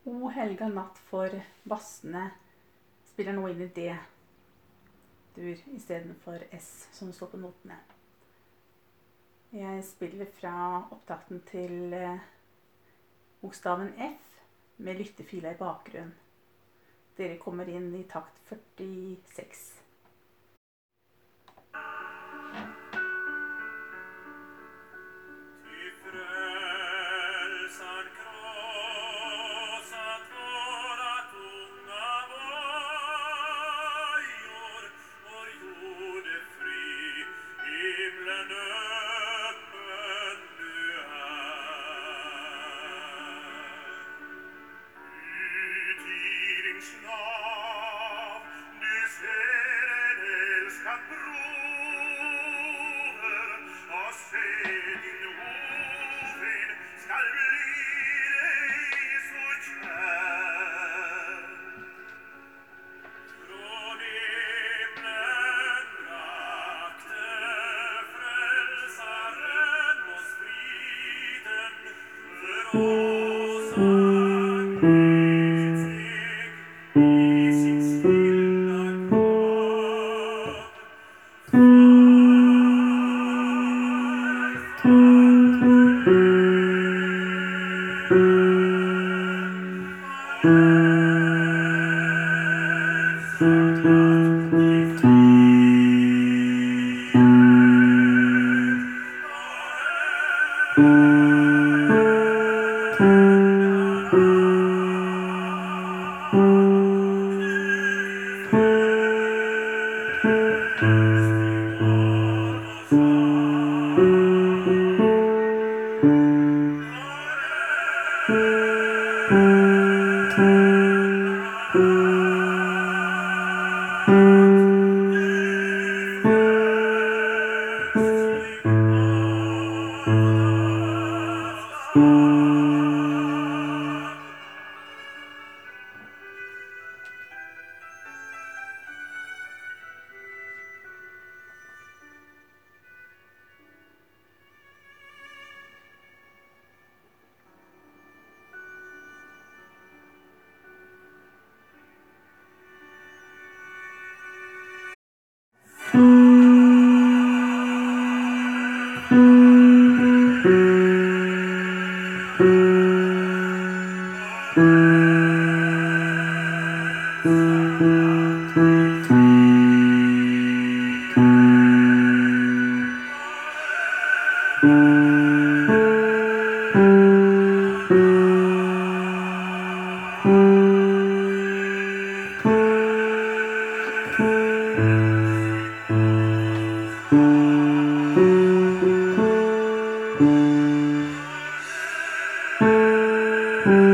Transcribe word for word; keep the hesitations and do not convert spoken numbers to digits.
O helga natt for bassene spiller nå inn i D-dur i stedet for S som står på notene. Jeg spiller fra opptakten til eh, bokstaven F med lyttefila i bakgrunn. Dere kommer inn i takt førtiseks. Thank you.